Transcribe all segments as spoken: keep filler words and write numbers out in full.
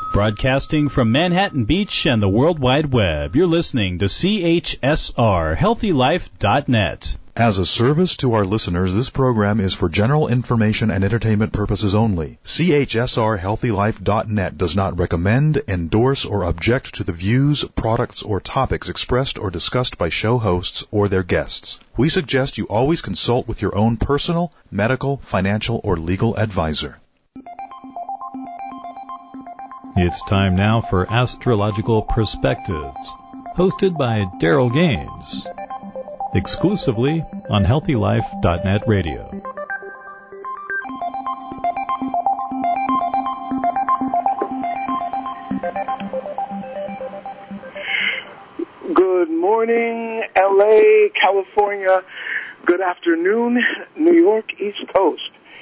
Broadcasting from Manhattan Beach and the World Wide Web, you're listening to C H S R Healthy Life dot net. As a service to our listeners, this program is for general information and entertainment purposes only. C H S R Healthy Life dot net does not recommend, endorse, or object to the views, products, or topics expressed or discussed by show hosts or their guests. We suggest you always consult with your own personal, medical, financial, or legal advisor. It's time now for Astrological Perspectives, hosted by Daryl Gaines, exclusively on Healthy Life dot net radio. Good morning, L A, California. Good afternoon, New York, East Coast.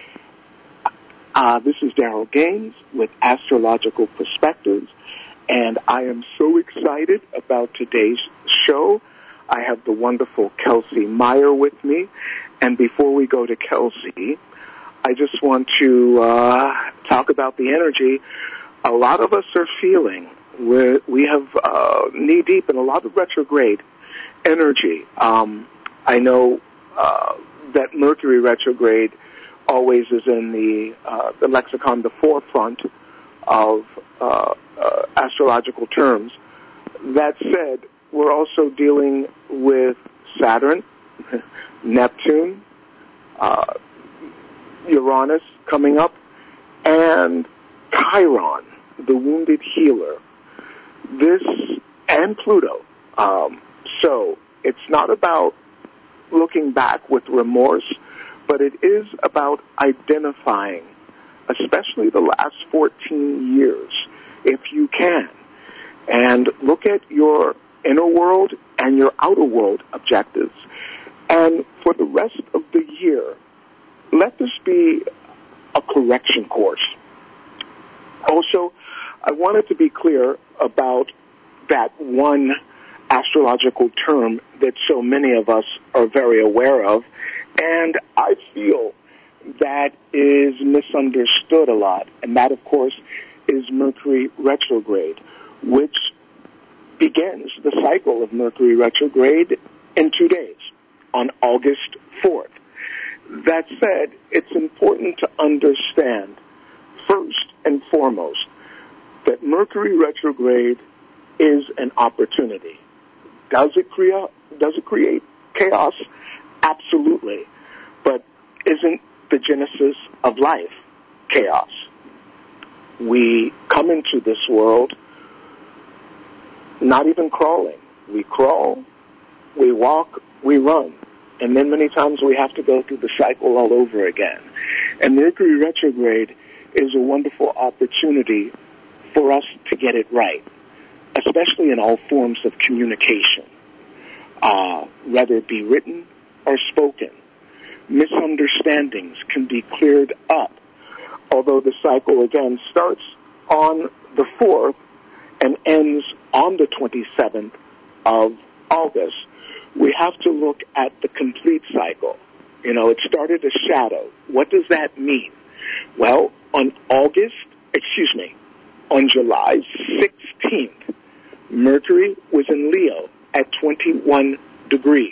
Uh, this is Daryl Gaines with Astrological Perspectives, and I am so excited about today's show. I have the wonderful Kelsey Meyer with me, and before we go to Kelsey, I just want to uh, talk about the energy a lot of us are feeling. We're, we have uh, knee-deep in a lot of retrograde energy. Um, I know uh, that Mercury retrograde always is in the uh, the lexicon, the forefront of uh, uh, astrological terms. That said, we're also dealing with Saturn, Neptune, uh, Uranus coming up, and Chiron, the wounded healer. This and Pluto. Um, so it's not about looking back with remorse, but it is about identifying, especially the last fourteen years, if you can, and look at your inner world and your outer world objectives. And for the rest of the year, let this be a correction course. Also, I wanted to be clear about that one astrological term that so many of us are very aware of, and I feel that is misunderstood a lot, and that, of course, is Mercury retrograde, which begins the cycle of Mercury retrograde in two days, on August fourth. That said, it's important to understand, first and foremost, that Mercury retrograde is an opportunity. Does it create, does it create chaos? Absolutely. But isn't the genesis of life chaos? We come into this world not even crawling. We crawl, we walk, we run. And then many times we have to go through the cycle all over again. And Mercury retrograde is a wonderful opportunity for us to get it right, especially in all forms of communication, uh, whether it be written or spoken. Misunderstandings can be cleared up. Although the cycle, again, starts on the fourth and ends on the twenty-seventh of August, we have to look at the complete cycle. You know, it started a shadow. What does that mean? Well, on August, excuse me, on July sixteenth, Mercury was in Leo at twenty-one degrees.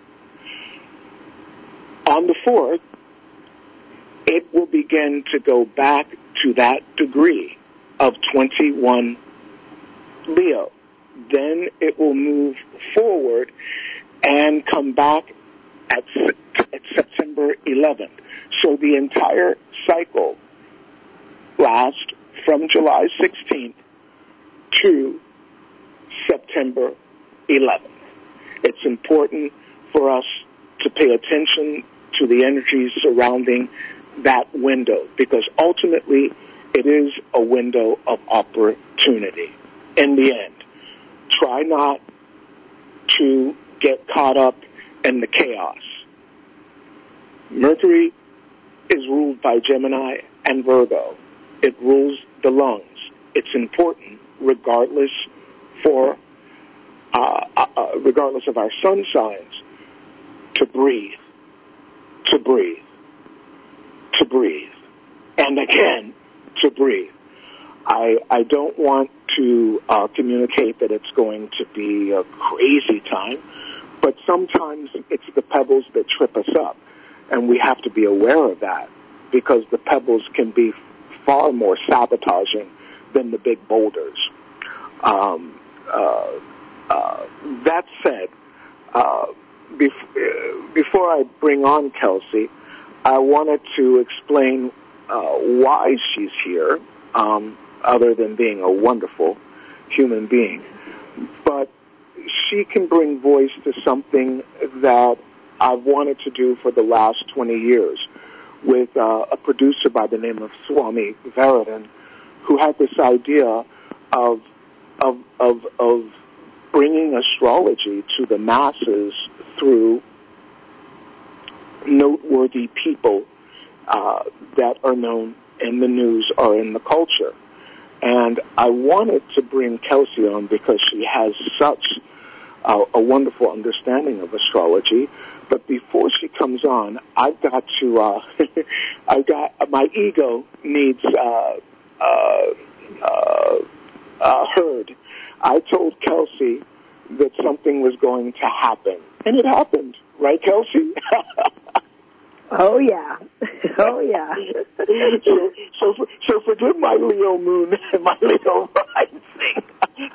On the fourth, it will begin to go back to that degree of twenty-one Leo. Then it will move forward and come back at, at September eleventh. So the entire cycle lasts from July sixteenth to September eleventh. It's important for us to pay attention to the energies surrounding that window, because ultimately it is a window of opportunity. In the end, try not to get caught up in the chaos. Mercury is ruled by Gemini and Virgo. It rules the lungs. It's important, regardless for uh, uh, regardless of our sun signs, to breathe, to breathe, to breathe, and again to breathe. I, I don't want to uh, communicate that it's going to be a crazy time, but sometimes it's the pebbles that trip us up, and we have to be aware of that because the pebbles can be far more sabotaging than the big boulders. Um, uh, uh, that said, uh, bef- before I bring on Kelsey, I wanted to explain uh, why she's here, um, other than being a wonderful human being. But she can bring voice to something that I've wanted to do for the last twenty years with uh, a producer by the name of Swami Varadhan, who had this idea of of of, of bringing astrology to the masses through noteworthy people uh, that are known in the news or in the culture. And I wanted to bring Kelsey on because she has such uh, a wonderful understanding of astrology. But before she comes on, I've got to, uh, I've got, my ego needs uh, uh, uh, uh, heard. I told Kelsey that something was going to happen. And it happened. Right, Kelsey? Oh, yeah. Oh, yeah. so, so, for, so forgive my Leo moon and my Leo rising.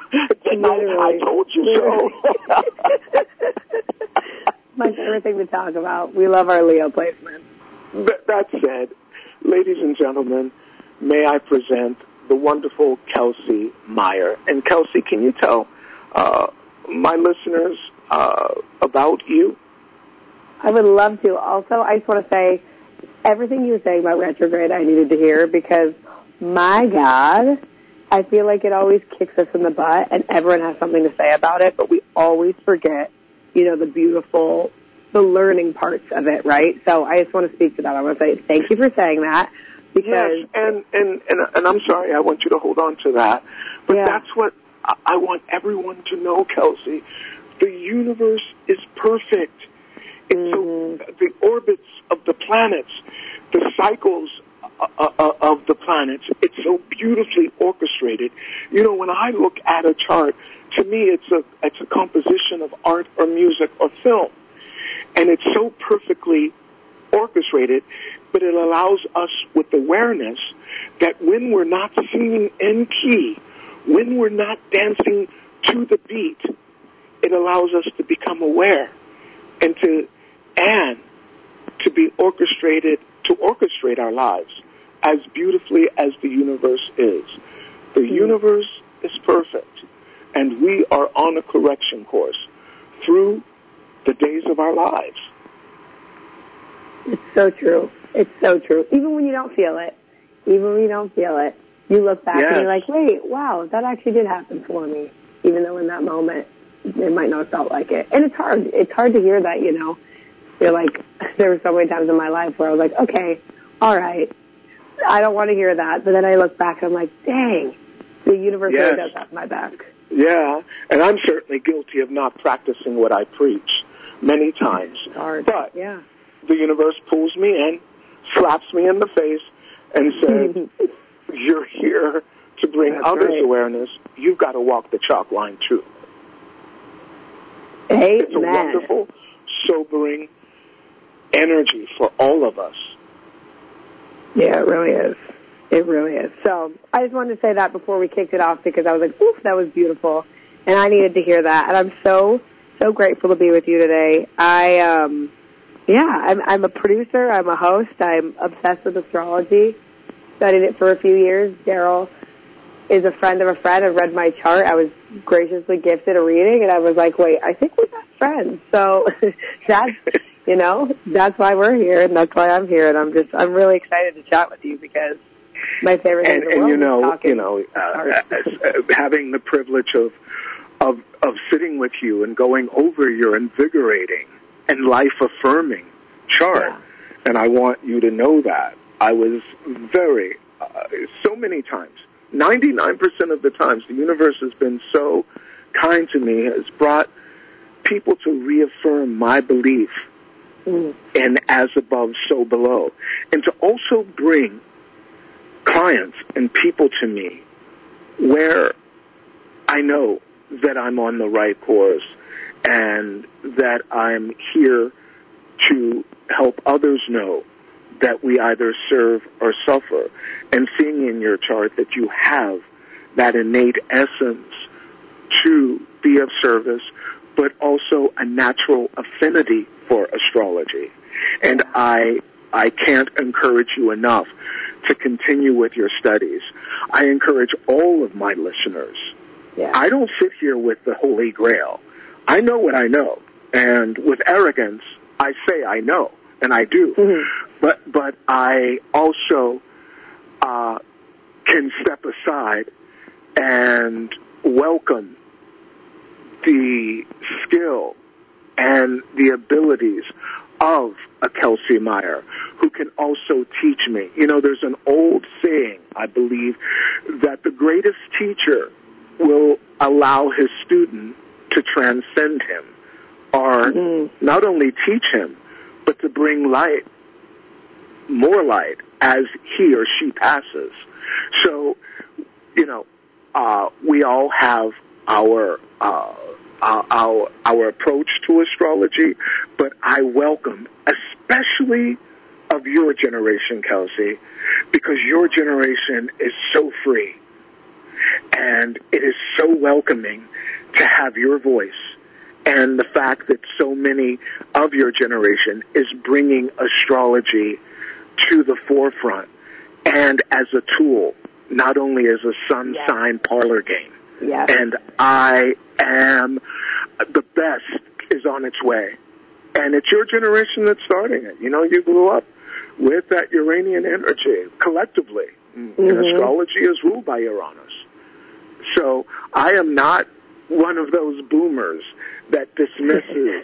I, I told you so. My favorite thing to talk about. We love our Leo placement. That, that said, ladies and gentlemen, may I present the wonderful Kelsey Meyer. And Kelsey, can you tell uh, my listeners uh, about you? I would love to. Also, I just want to say everything you were saying about retrograde I needed to hear because, my God, I feel like it always kicks us in the butt and everyone has something to say about it, but we always forget, you know, the beautiful, the learning parts of it, right? So I just want to speak to that. I want to say thank you for saying that. Because yes, and, and, and, and I'm sorry, I want you to hold on to that. But yeah. that's what I want everyone to know, Kelsey. The universe is perfect. It's mm-hmm. so, the orbits of the planets, the cycles uh, uh, of the planets, it's so beautifully orchestrated. You know, when I look at a chart, to me it's a it's a composition of art or music or film. And it's so perfectly orchestrated, but it allows us with awareness that when we're not singing in key, when we're not dancing to the beat, it allows us to become aware and to and to be orchestrated, to orchestrate our lives as beautifully as the universe is. The mm. universe is perfect, and we are on a correction course through the days of our lives. It's so true. It's so true. Even when you don't feel it, even when you don't feel it, you look back yes. and you're like, wait, wow, that actually did happen for me. Even though in that moment, it might not have felt like it. And it's hard. It's hard to hear that, you know. You're like, there were so many times in my life where I was like, okay, all right, I don't want to hear that. But then I look back and I'm like, dang, the universe yes. really does have my back. Yeah, and I'm certainly guilty of not practicing what I preach many times. It's hard. But yeah. the universe pulls me in, slaps me in the face, and says, you're here to bring That's others right. awareness. You've got to walk the chalk line, too. Amen. It's a wonderful, sobering energy for all of us. Yeah, it really is. It really is. So I just wanted to say that before we kicked it off because I was like, oof, that was beautiful. And I needed to hear that. And I'm so, so grateful to be with you today. I, um, yeah, I'm, I'm a producer. I'm a host. I'm obsessed with astrology. Studied it for a few years. Daryl is a friend of a friend. I read my chart. I was graciously gifted a reading, and I was like, wait, I think we're best friends. So that's, you know, that's why we're here, and that's why I'm here. And I'm just, I'm really excited to chat with you because my favorite thing and, in the and world you know, is talking. You know, uh, uh, having the privilege of, of, of sitting with you and going over your invigorating and life-affirming chart. Yeah. And I want you to know that. I was very, uh, so many times, ninety-nine percent of the times, the universe has been so kind to me, has brought people to reaffirm my belief mm. in as above, so below. And to also bring clients and people to me where I know that I'm on the right course and that I'm here to help others know that we either serve or suffer, and seeing in your chart that you have that innate essence to be of service, but also a natural affinity for astrology. And I I can't encourage you enough to continue with your studies. I encourage all of my listeners. Yeah. I don't sit here with the Holy Grail. I know what I know, and with arrogance, I say I know, and I do. Mm-hmm. But but I also uh, can step aside and welcome the skill and the abilities of a Kelsey Meyer, who can also teach me. You know, there's an old saying, I believe, that the greatest teacher will allow his student to transcend him, or mm-hmm. not only teach him, but to bring light, more light, as he or she passes. So, you know, uh, we all have our uh, uh, our our approach to astrology, but I welcome, especially of your generation, Kelsey, because your generation is so free, and it is so welcoming to have your voice, and the fact that so many of your generation is bringing astrology to the forefront and as a tool, not only as a sun yes. sign parlor game. Yes. And I am, the best is on its way. And it's your generation that's starting it. You know, you grew up with that Uranian energy collectively. Mm-hmm. And astrology is ruled by Uranus. So I am not one of those boomers that dismisses.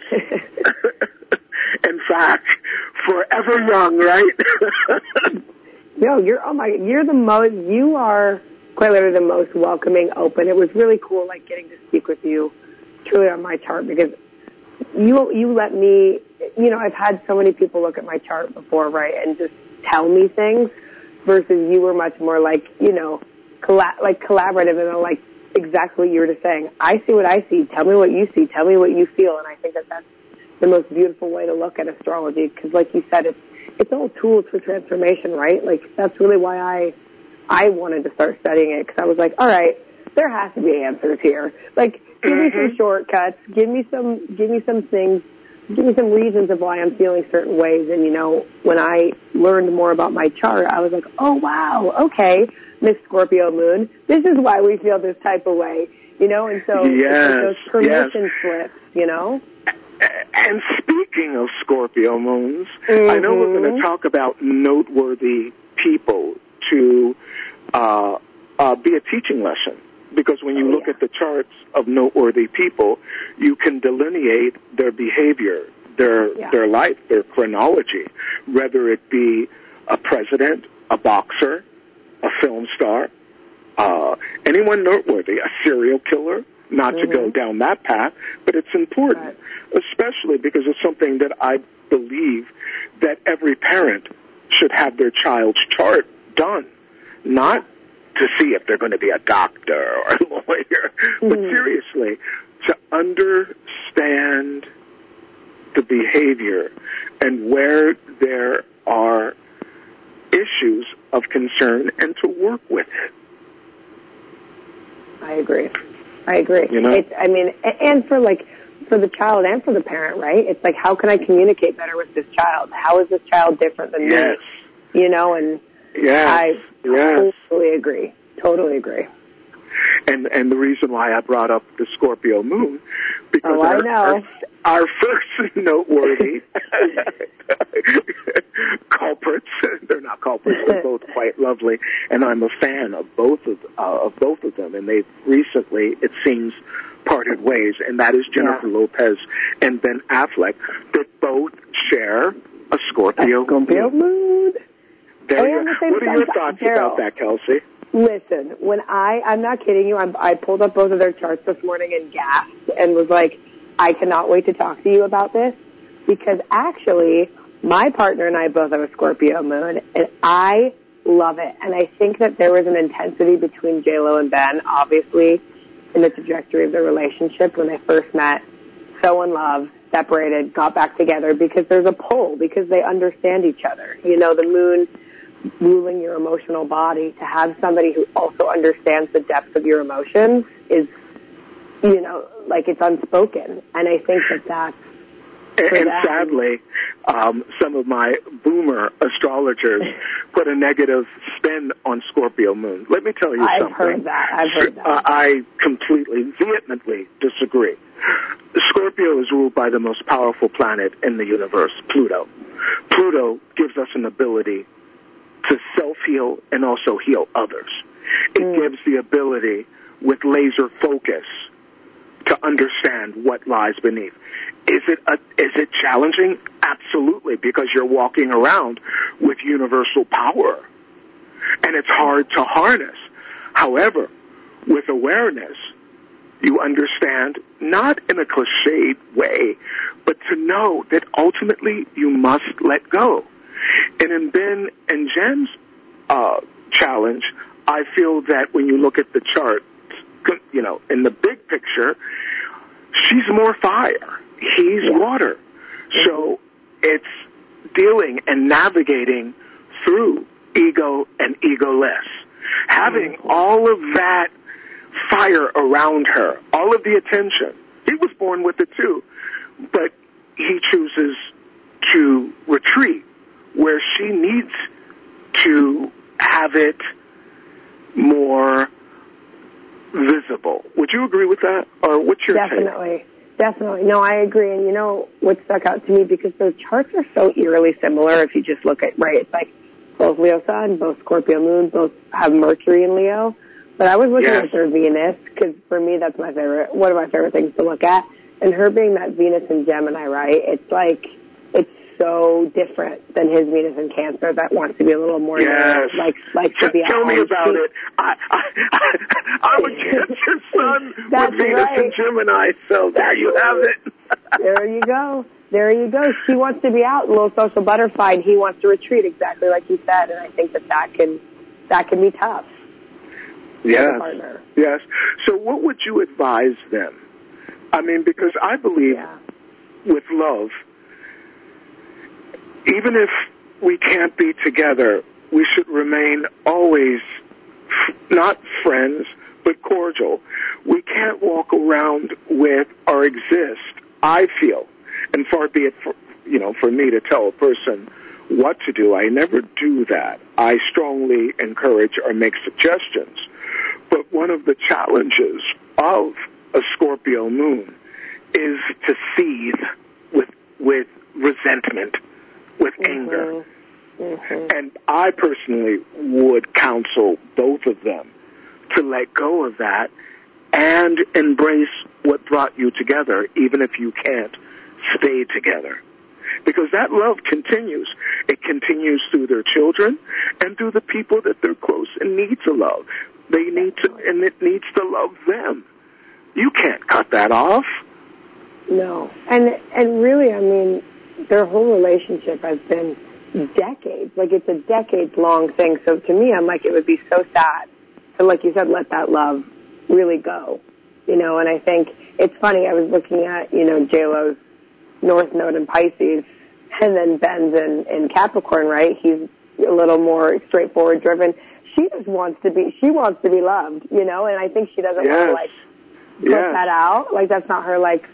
In fact, forever young, right? No, you're, oh my, you're the most, you are quite literally the most welcoming, open. It was really cool, like, getting to speak with you truly on my chart, because you, you let me, you know, I've had so many people look at my chart before, right, and just tell me things, versus you were much more like, you know, colla- like collaborative, and like exactly what you were just saying. I see what I see. Tell me what you see. Tell me what you feel. And I think that that's the most beautiful way to look at astrology, because like you said, it's, it's all tools for transformation, right? Like, that's really why I, I wanted to start studying it, because I was like, all right, there has to be answers here. Like, give mm-hmm. me some shortcuts, give me some, give me some things, give me some reasons of why I'm feeling certain ways. And, you know, when I learned more about my chart, I was like, oh, wow, okay, Miss Scorpio Moon, this is why we feel this type of way, you know? And so yes, it's like those permission yes. slips, you know? And speaking of Scorpio moons, mm-hmm. I know we're going to talk about noteworthy people to uh, uh, be a teaching lesson, because when you oh, look yeah. at the charts of noteworthy people, you can delineate their behavior, their yeah. their life, their chronology, whether it be a president, a boxer, a film star, uh, anyone noteworthy, a serial killer. Not mm-hmm. to go down that path, but it's important, right. especially because it's something that I believe that every parent should have their child's chart done, not to see if they're going to be a doctor or a lawyer, mm-hmm. but seriously, to understand the behavior and where there are issues of concern and to work with it. I agree. I agree. You know? It's, I mean, and for like, for the child and for the parent, right? It's like, how can I communicate better with this child? How is this child different than yes. me? You know, and yes. I yes. totally agree. Totally agree. And and the reason why I brought up the Scorpio moon, because oh, our, I know. our, our first noteworthy culprits, they're not culprits, they're both quite lovely, and I'm a fan of both of uh, of both of them, and they've recently, it seems, parted ways, and that is Jennifer yeah. Lopez and Ben Affleck, that both share a Scorpio, a Scorpio moon. moon. There oh, you yeah, What are your thoughts Daryl. about that, Kelsey? Listen, when I, I'm not kidding you, I'm, I pulled up both of their charts this morning and gasped and was like, I cannot wait to talk to you about this, because actually my partner and I both have a Scorpio moon, and I love it. And I think that there was an intensity between J-Lo and Ben, obviously, in the trajectory of their relationship when they first met, so in love, separated, got back together, because there's a pull, because they understand each other. You know, the moon ruling your emotional body, to have somebody who also understands the depth of your emotions is, you know, like it's unspoken. And I think that that's, and, and sadly, um, some of my boomer astrologers put a negative spin on Scorpio moon. Let me tell you I've something. I've heard that. I've heard that. Uh, I completely, vehemently disagree. Scorpio is ruled by the most powerful planet in the universe, Pluto. Pluto gives us an ability to self-heal and also heal others. It mm. gives the ability, with laser focus, to understand what lies beneath. Is it a, is it challenging? Absolutely, because you're walking around with universal power, and it's hard to harness. However, with awareness, you understand, not in a cliched way, but to know that ultimately you must let go. And in Ben and Jen's uh, challenge, I feel that when you look at the chart, you know, in the big picture, she's more fire. He's yeah. water. So it's dealing and navigating through ego and egoless. Having mm-hmm. all of that fire around her, all of the attention. He was born with it too, but he chooses to retreat where she needs to have it more visible. Would you agree with that? Or what's your Definitely. take? Definitely. No, I agree. And you know what stuck out to me, because those charts are so eerily similar if you just look at, right, it's like both Leo Sun, both Scorpio Moon, both have Mercury in Leo. But I was looking yes. at their Venus, because for me that's my favorite, one of my favorite things to look at. And her being that Venus in Gemini, right, it's like, it's so different than his Venus in Cancer that wants to be a little more, yes. like, like to be Tell at me home. about it. I, I, I, I'm a Cancer sun with Venus right. and Gemini, so there that's you right. have it. There you go. There you go. She wants to be out, a little social butterfly, and he wants to retreat, exactly like you said. And I think that that can, that can be tough. Yes. Yes. So what would you advise them? I mean, because I believe yeah. with love, even if we can't be together, we should remain always not friends, but cordial. We can't walk around with or exist, I feel, and far be it for, you know, for me to tell a person what to do. I never do that. I strongly encourage or make suggestions. But one of the challenges of a Scorpio moon is to seethe with with resentment, with mm-hmm. anger. Mm-hmm. And I personally would counsel both of them to let go of that and embrace what brought you together, even if you can't stay together. Because that love continues. It continues through their children and through the people that they're close and need to love. They need to, and it needs to love them. You can't cut that off. No. And, and really, I mean, their whole relationship has been decades. Like, it's a decades-long thing. So to me, I'm like, it would be so sad to, like you said, let that love really go. You know, and I think it's funny. I was looking at, you know, J-Lo's North Node in Pisces, and then Ben's in, in Capricorn, right? He's a little more straightforward driven. She just wants to be, she wants to be loved, you know, and I think she doesn't yes. want to, like, put yes. that out. Like, that's not her, like,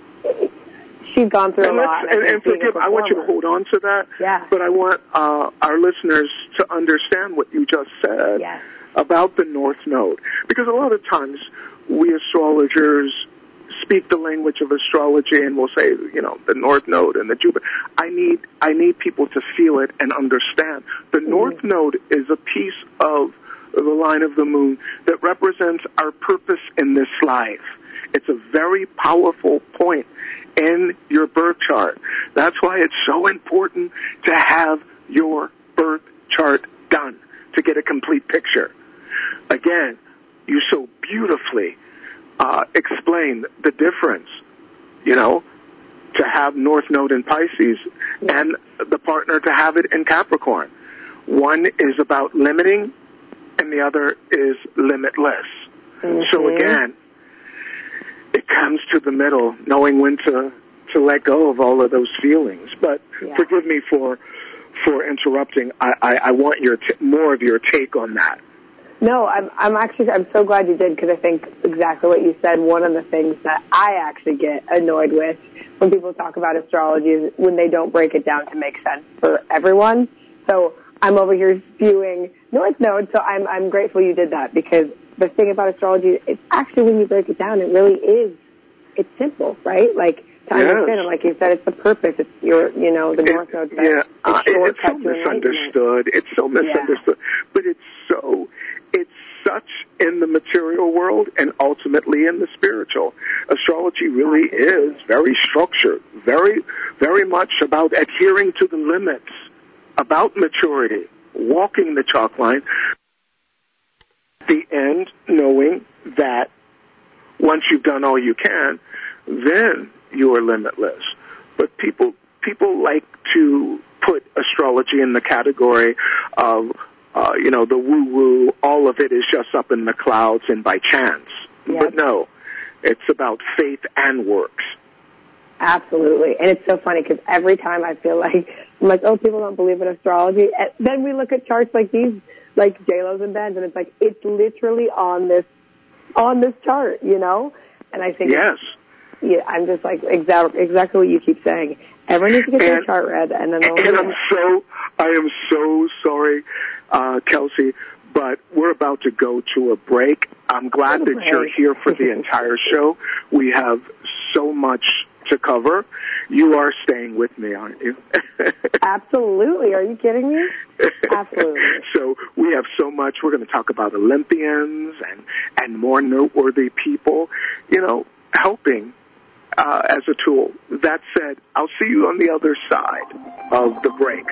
she's gone through and a lot. And, and forgive, I want you to hold on to that. Yeah. But I want uh, our listeners to understand what you just said yes. about the North Node. Because a lot of times we astrologers speak the language of astrology and we'll say, you know, the North Node and the Jupiter. I need, I need people to feel it and understand. The mm-hmm. North Node is a piece of the line of the moon that represents our purpose in this life. It's a very powerful point in your birth chart. That's why it's so important to have your birth chart done to get a complete picture. Again, you so beautifully uh, explain the difference, you know, to have North Node in Pisces yeah. and the partner to have it in Capricorn. One is about limiting, and the other is limitless. Mm-hmm. So again, it comes to the middle, knowing when to, to let go of all of those feelings. But yeah. forgive me for for interrupting. I, I, I want your t- more of your take on that. No, I'm I'm actually I'm so glad you did, because I think exactly what you said. One of the things that I actually get annoyed with when people talk about astrology is when they don't break it down to make sense for everyone. So I'm over here spewing north nodes. So I'm I'm grateful you did that, because the thing about astrology, it's actually, when you break it down, it really is, it's simple, right? Like, to yes. understand it, like you said, it's the purpose. It's your, you know, the North Node. Yeah, uh, it's so misunderstood. It's so misunderstood. Yeah. But it's so, it's such in the material world and ultimately in the spiritual. Astrology really is very structured, very, very much about adhering to the limits, about maturity, walking the chalk line. The end, knowing that once you've done all you can, then you are limitless. But people people like to put astrology in the category of, uh, you know, the woo-woo, all of it is just up in the clouds and by chance. Yep. But no, it's about faith and works. Absolutely. And it's so funny, because every time I feel like, I'm like, oh, people don't believe in astrology. And then we look at charts like these, like J-Lo's and Ben's, and it's like, it's literally on this, on this chart, you know? And I think, yes. Yeah, I'm just like, exactly, exactly what you keep saying. Everyone needs to get and, their chart read, and then they'll And I'm so, I am so sorry, uh, Kelsey, but we're about to go to a break. I'm glad that break. You're here for the entire show. We have so much to cover. You are staying with me, aren't you? Absolutely. Are you kidding me? Absolutely. So we have so much. We're going to talk about Olympians and, and more noteworthy people, you know, helping uh, as a tool. That said, I'll see you on the other side of the break.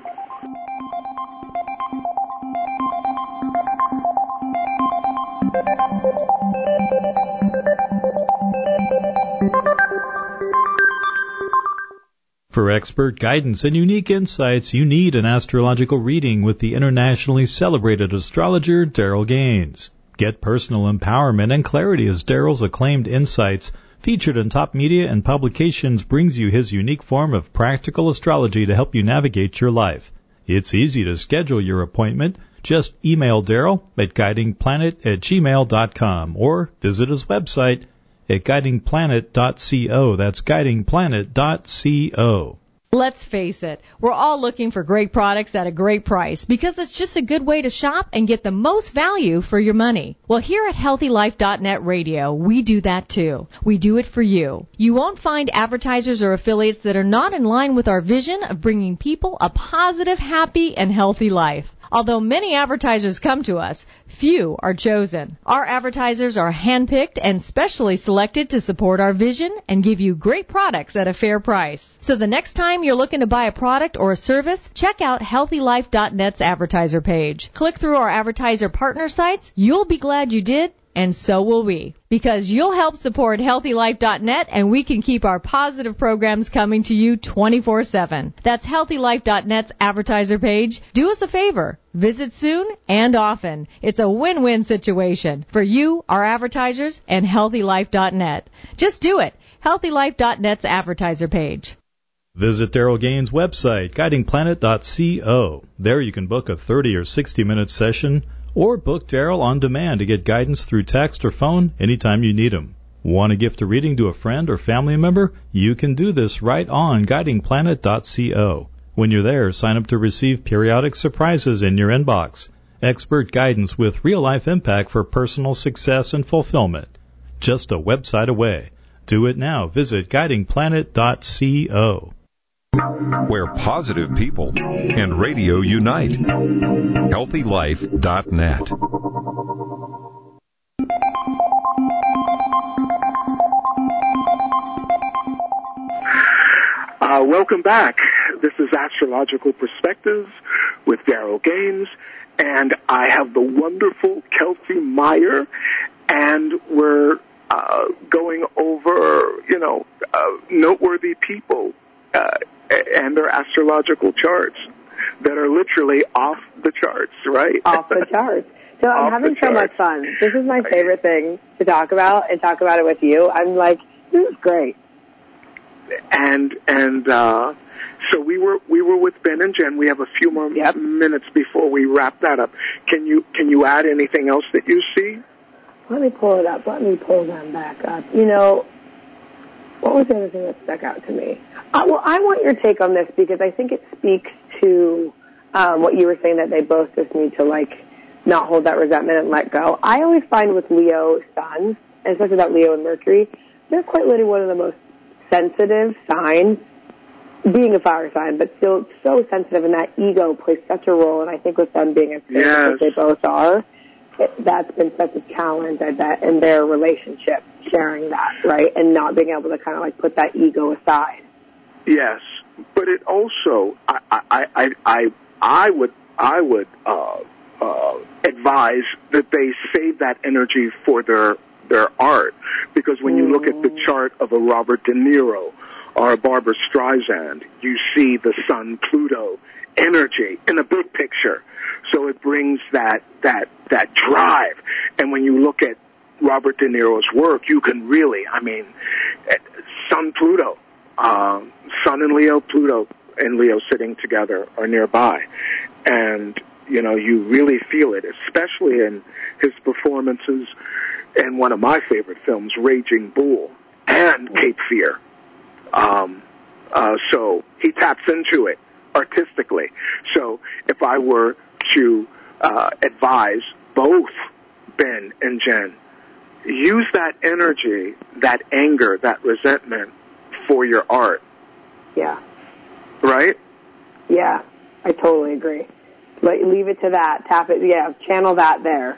For expert guidance and unique insights, you need an astrological reading with the internationally celebrated astrologer Daryl Gaines. Get personal empowerment and clarity as Daryl's acclaimed insights, featured in top media and publications, brings you his unique form of practical astrology to help you navigate your life. It's easy to schedule your appointment. Just email Daryl at guiding planet at gmail dot com or visit his website at guiding planet dot co. That's guiding planet dot co. Let's face it, we're all looking for great products at a great price, because it's just a good way to shop and get the most value for your money. Well, here at healthy life dot net Radio, we do that too. We do it for you. You won't find advertisers or affiliates that are not in line with our vision of bringing people a positive, happy, and healthy life. Although many advertisers come to us, few are chosen. Our advertisers are handpicked and specially selected to support our vision and give you great products at a fair price. So the next time you're looking to buy a product or a service, check out healthy life dot net's advertiser page. Click through our advertiser partner sites. You'll be glad you did, and so will we. Because you'll help support healthy life dot net, and we can keep our positive programs coming to you twenty-four seven. That's healthy life dot net's advertiser page. Do us a favor. Visit soon and often. It's a win-win situation for you, our advertisers, and healthy life dot net. Just do it. healthy life dot net's advertiser page. Visit Daryl Gaines' website, guiding planet dot co. There you can book a thirty or sixty minute session, or book Daryl on demand to get guidance through text or phone anytime you need him. Want to gift a reading to a friend or family member? You can do this right on guiding planet dot co. When you're there, sign up to receive periodic surprises in your inbox. Expert guidance with real-life impact for personal success and fulfillment. Just a website away. Do it now. Visit guiding planet dot co. Where positive people and radio unite. healthy life dot net. Uh, welcome back. This is Astrological Perspectives with Daryl Gaines, and I have the wonderful Kelsey Meyer, and we're uh, going over, you know, uh, noteworthy people uh, and their astrological charts. that are literally off the charts, right? Off the charts. So I'm Off having the so much charts. fun. This is my favorite thing to talk about, and talk about it with you. I'm like, this is great. And and uh, so we were we were with Ben and Jen. We have a few more Yep. minutes before we wrap that up. Can you can you add anything else that you see? Let me pull it up. Let me pull them back up. You know, what was the other thing that stuck out to me? Uh, well, I want your take on this because I think it speaks to um, what you were saying, that they both just need to, like, not hold that resentment and let go. I always find with Leo suns, and especially that Leo and Mercury, they're quite literally one of the most sensitive signs, being a fire sign, but still so sensitive, and that ego plays such a role. And I think with them being as famous Yes. as they both are, it, that's been such a challenge, I bet, in their relationship, sharing that, right, and not being able to kind of like put that ego aside. Yes, but it also I I I I, I would I would uh, uh, advise that they save that energy for their their art, because when you look at the chart of a Robert De Niro or a Barbara Streisand, you see the Sun Pluto energy in the big picture. So it brings that that that drive. And when you look at Robert De Niro's work, you can really, I mean, Sun Pluto, um, Sun and Leo, Pluto and Leo sitting together or nearby, and you know you really feel it, especially in his performances in one of my favorite films, Raging Bull, and Cape Fear. Um, uh, so he taps into it artistically. So if I were to uh, advise both Ben and Jen, use that energy, that anger, that resentment for your art. Yeah. Right? Yeah, I totally agree. Like, leave it to that. Tap it. Yeah, channel that there.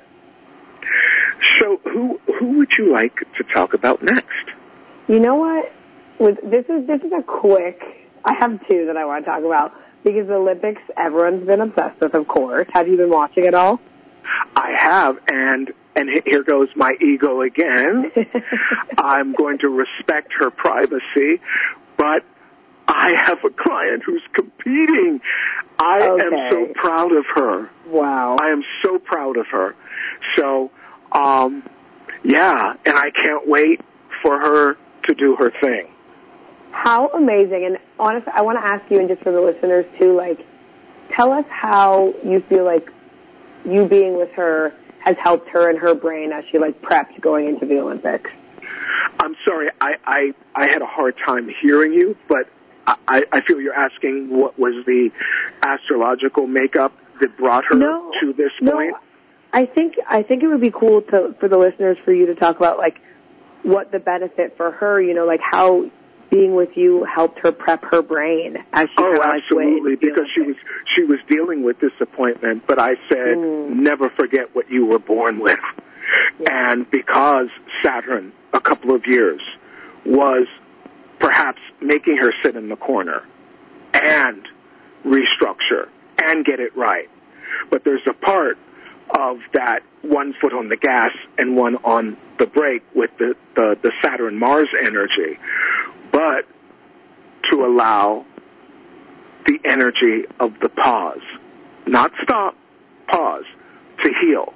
So who who would you like to talk about next? You know what? With this is this is a quick. I have two that I want to talk about because the Olympics, everyone's been obsessed with, of course. Have you been watching at all? I have, and and here goes my ego again. I'm going to respect her privacy, but I have a client who's competing. I Okay. am so proud of her. Wow. I am so proud of her. So, um, yeah, and I can't wait for her to do her thing. How amazing. And honestly, I want to ask you, and just for the listeners too, like, tell us how you feel like you being with her has helped her in her brain as she, like, prepped going into the Olympics. I'm sorry, I, I, I had a hard time hearing you, but I, I feel you're asking what was the astrological makeup that brought her no, to this no, point? I think I think it would be cool to for the listeners for you to talk about, like, what the benefit for her, you know, like how being with you helped her prep her brain as she Oh, kind of like absolutely, went. because she was she was dealing with disappointment, but I said, Mm. never forget what you were born with. Yeah. And because Saturn, a couple of years, was perhaps making her sit in the corner and restructure and get it right. But there's a part of that one foot on the gas and one on the brake with the, the, the Saturn-Mars energy. But to allow the energy of the pause, not stop, pause, to heal.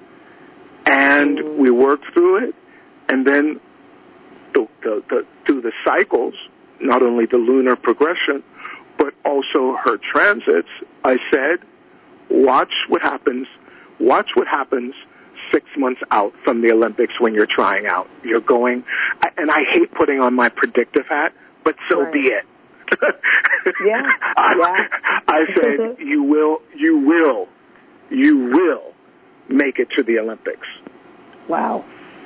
And we worked through it, and then the, the, the, through the cycles, not only the lunar progression, but also her transits, I said, watch what happens, watch what happens six months out from the Olympics when you're trying out. You're going, and I hate putting on my predictive hat, but so Right. be it. Yeah, I, yeah. I said, you will, you will, you will make it to the Olympics. Wow.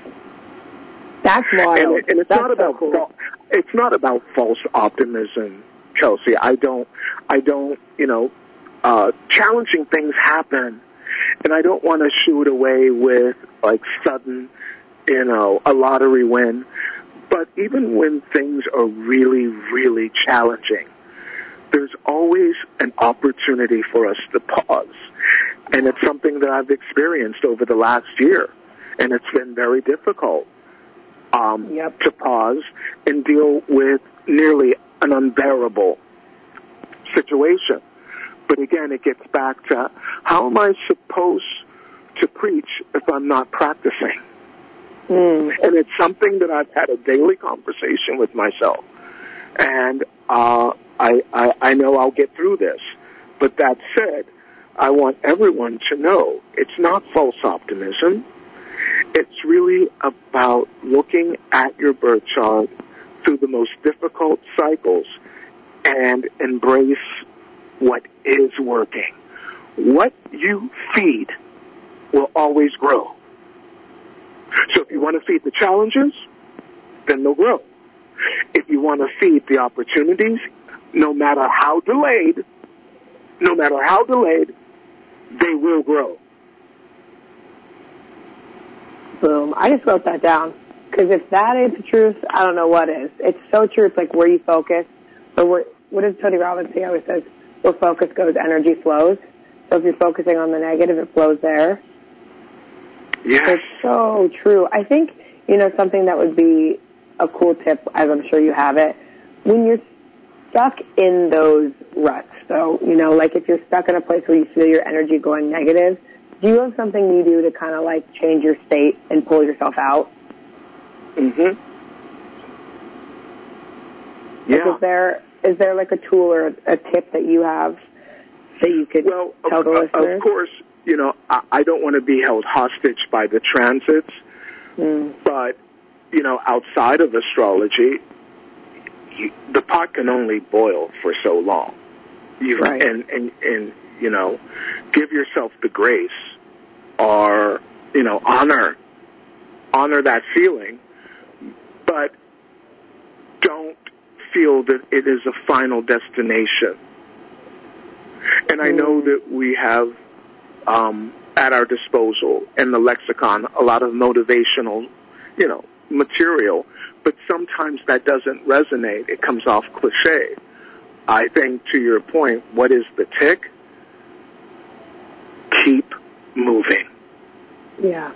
That's wild. And, and it's That's not so about cool. fal- it's not about false optimism, Kelsey. I don't I don't you know uh, challenging things happen, and I don't want to shoo it away with like sudden you know a lottery win. But even when things are really really challenging, there's always an opportunity for us to pause, and it's something that I've experienced over the last year, and it's been very difficult. Um, Yep. to pause and deal with nearly an unbearable situation. But again, it gets back to how am I supposed to preach if I'm not practicing? Mm. And it's something that I've had a daily conversation with myself. And uh, I, I, I know I'll get through this. But that said, I want everyone to know it's not false optimism. It's really about looking at your birth chart through the most difficult cycles and embrace what is working. What you feed will always grow. So if you want to feed the challenges, then they'll grow. If you want to feed the opportunities, no matter how delayed, no matter how delayed, they will grow. Boom. I just wrote that down. Because if that ain't the truth, I don't know what is. It's so true. It's like where you focus. Or where, what does Tony Robbins say? He always says, where focus goes, energy flows. So if you're focusing on the negative, it flows there. Yes. It's so true. I think, you know, something that would be a cool tip, as I'm sure you have it, when you're stuck in those ruts. So, you know, like if you're stuck in a place where you feel your energy going negative, do you have something you do to kind of like change your state and pull yourself out? Mm-hmm. Yeah. Like is there, is there like a tool or a tip that you have that you could well, tell of, the listeners? Of course, you know, I, I don't want to be held hostage by the transits, mm. but, you know, outside of astrology, you, the pot can only boil for so long. You, right. And, and, and, you know, give yourself the grace or, you know, honor, honor that feeling, but don't feel that it is a final destination. And I know that we have um, at our disposal in the lexicon a lot of motivational, you know, material, but sometimes that doesn't resonate. It comes off cliche. I think, to your point, what is the tick? Keep moving. Yeah.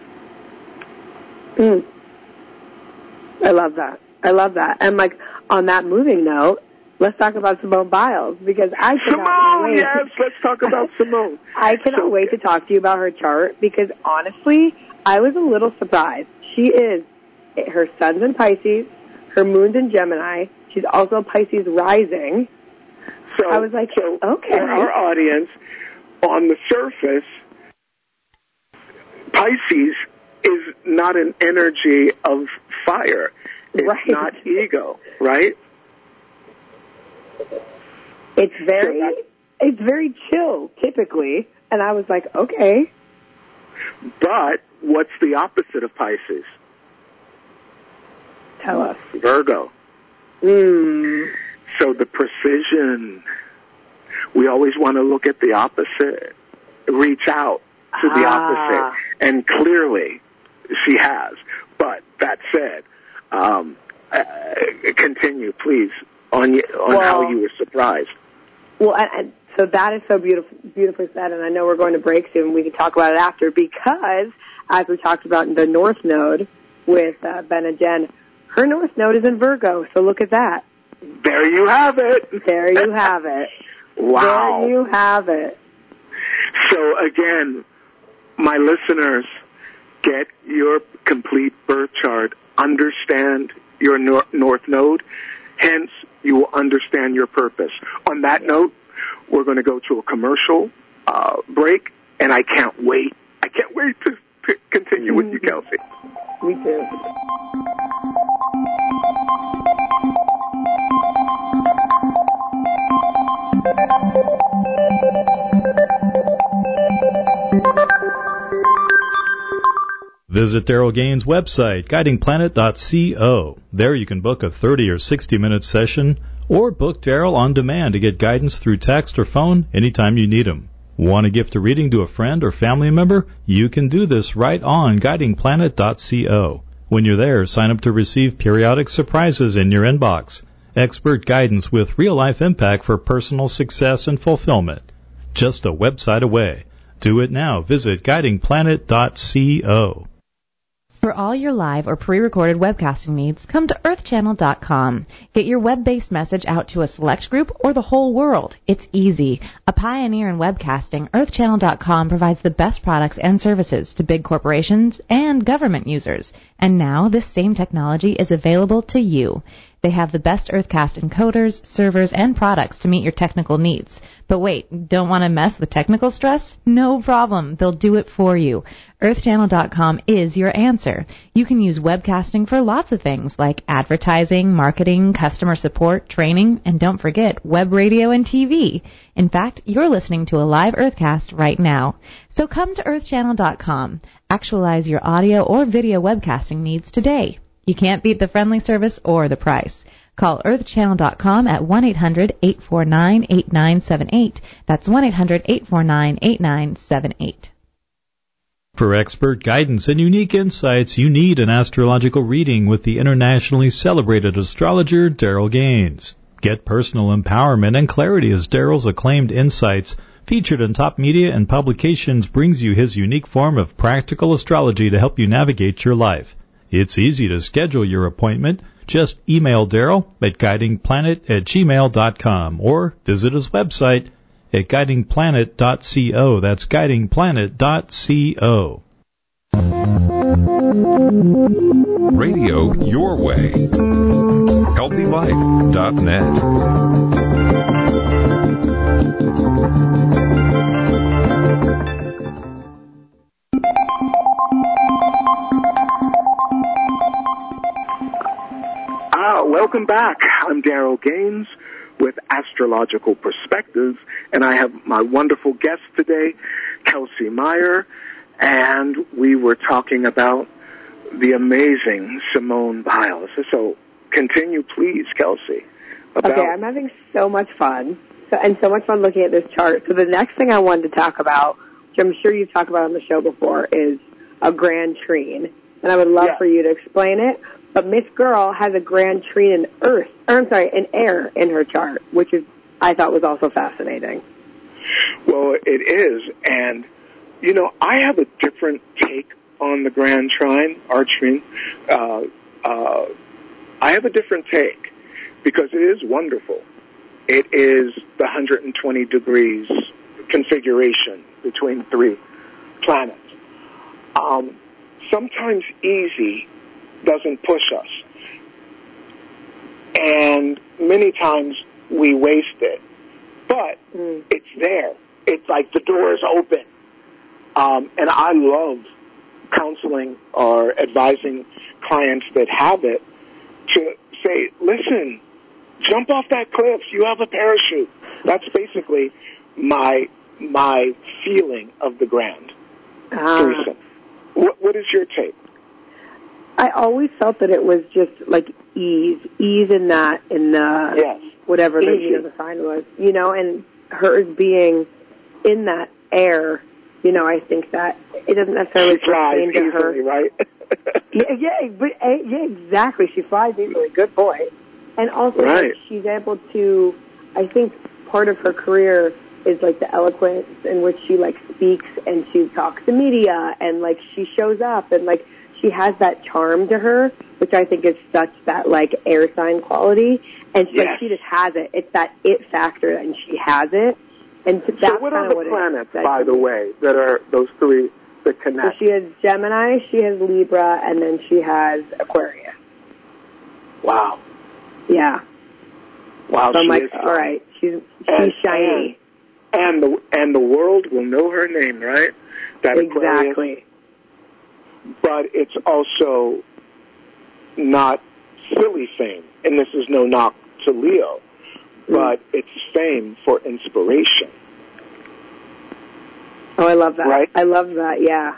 Mm. I love that. I love that. And, like, on that moving note, let's talk about Simone Biles, because I cannot Simone, wait. yes, let's talk about Simone. I cannot so, wait to talk to you about her chart, because honestly, I was a little surprised. She is, her sun's in Pisces, her moon's in Gemini, she's also Pisces rising. So I was like, so okay. For our audience, on the surface, Pisces is not an energy of fire. It's right. not ego, right? It's very, so it's very chill, typically. And I was like, okay. But what's the opposite of Pisces? Tell us. Virgo. Mm. So the precision. We always want to look at the opposite, reach out to the ah. opposite. And clearly, she has. But that said, um, uh, continue, please, on, on well, how you were surprised. Well, and, and so that is so beautiful, beautifully said, and I know we're going to break soon. We can talk about it after, because as we talked about in the North Node with uh, Ben and Jen, her North Node is in Virgo, so look at that. There you have it. There you have it. Wow. There you have it. So again, my listeners, get your complete birth chart, understand your nor- North Node, hence you will understand your purpose. On that note, we're going to go to a commercial uh, break, and I can't wait. I can't wait to, to continue with you, Kelsey. Me too. Visit Daryl Gaines' website, guiding planet dot co. There you can book a thirty or sixty minute session, or book Daryl on demand to get guidance through text or phone anytime you need him. Want to gift a reading to a friend or family member? You can do this right on guiding planet dot co. When you're there, sign up to receive periodic surprises in your inbox. Expert guidance with real-life impact for personal success and fulfillment. Just a website away. Do it now. Visit guiding planet dot co. For all your live or pre-recorded webcasting needs, come to earth channel dot com. Get your web-based message out to a select group or the whole world. It's easy. A pioneer in webcasting, earth channel dot com provides the best products and services to big corporations and government users. And now this same technology is available to you. They have the best Earthcast encoders, servers, and products to meet your technical needs. But wait, don't want to mess with technical stress? No problem. They'll do it for you. earth channel dot com is your answer. You can use webcasting for lots of things like advertising, marketing, customer support, training, and don't forget web radio and T V. In fact, you're listening to a live Earthcast right now. So come to earth channel dot com. Actualize your audio or video webcasting needs today. You can't beat the friendly service or the price. Call earth channel dot com at one eight hundred eight four nine eight nine seven eight. That's one eight hundred eight four nine eight nine seven eight. For expert guidance and unique insights, you need an astrological reading with the internationally celebrated astrologer Daryl Gaines. Get personal empowerment and clarity as Daryl's acclaimed insights, featured in top media and publications, brings you his unique form of practical astrology to help you navigate your life. It's easy to schedule your appointment. Just email Daryl at guiding planet at gmail dot com or visit his website at guiding planet dot co. That's guiding planet dot co. Radio your way. healthy life dot net. Ah, welcome back. I'm Daryl Gaines with Astrological Perspectives, and I have my wonderful guest today, Kelsey Meyer, and we were talking about the amazing Simone Biles. So continue, please, Kelsey. About okay, I'm having so much fun, so, and so much fun looking at this chart. So the next thing I wanted to talk about, which I'm sure you've talked about on the show before, is a grand trine, and I would love yeah. for you to explain it. But Miss Girl has a grand trine in Earth, or I'm sorry, in air in her chart, which is I thought was also fascinating. Well, it is, and you know, I have a different take on the grand trine, our trine. Uh, uh, I have a different take because it is wonderful. It is the one hundred twenty degrees configuration between three planets. Um, sometimes easy doesn't push us. And many times we waste it. But mm. it's there. It's like the door is open. Um, and I love counseling or advising clients that have it to say, listen, jump off that cliff. You have a parachute. That's basically my my feeling of the grand. Uh, what, what is your take? I always felt that it was just like ease, ease in that, in the, yes. whatever the, you know, the sign was, you know, and hers being in that air, you know, I think that it doesn't necessarily pertain to her. Easily, right? yeah, yeah, but, yeah, exactly. She flies easily. Good point. And also, right. like, she's able to, I think part of her career is like the eloquence in which she like speaks and she talks to media and like she shows up and like, she has that charm to her, which I think is such that, like, air sign quality. And she, yes. like, she just has it. It's that it factor, and she has it. And that's so what are the what planets, by the way, that are those three that connect? So she has Gemini, she has Libra, and then she has Aquarius. Wow. Yeah. Wow, so I'm she like, is all right, she's, she's and, shiny. And, and, the, and the world will know her name, right? That exactly. Aquarius. But it's also not silly fame, and this is no knock to Leo, but mm. it's fame for inspiration. Oh, I love that. Right? I love that, yeah.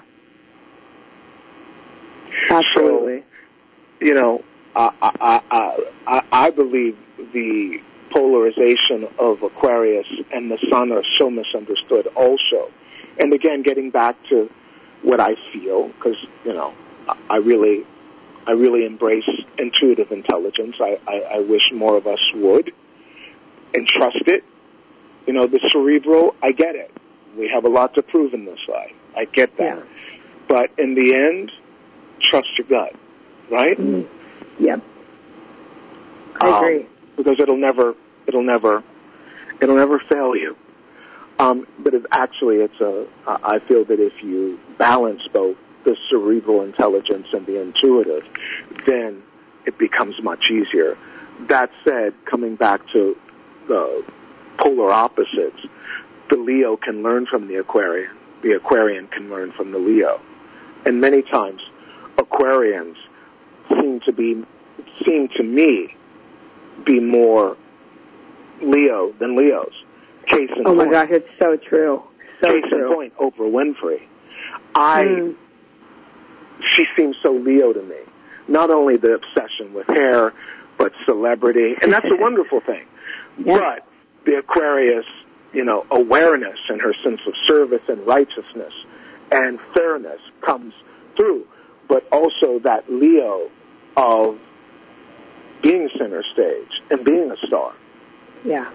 Absolutely. So, you know, I, I, I, I, I believe the polarization of Aquarius and the sun are so misunderstood also. And again, getting back to what I feel, because, you know, I really, I really embrace intuitive intelligence. I, I, I wish more of us would and trust it. You know, the cerebral, I get it. We have a lot to prove in this life. I get that. Yeah. But in the end, trust your gut, right? Mm-hmm. Yep. I um, agree. Because it'll never, it'll never, it'll never fail you. Um, but it, actually, it's a. I feel that if you balance both the cerebral intelligence and the intuitive, then it becomes much easier. That said, coming back to the polar opposites, the Leo can learn from the Aquarian. The Aquarian can learn from the Leo. And many times, Aquarians seem to be, seem to me, be more Leo than Leos. Case in oh point. my gosh, it's so true. So Case true. in point, Oprah Winfrey. I, mm. she seems so Leo to me. Not only the obsession with hair, but celebrity, and that's a wonderful thing. Yeah. But the Aquarius, you know, awareness and her sense of service and righteousness and fairness comes through. But also that Leo of being center stage and being a star. Yeah.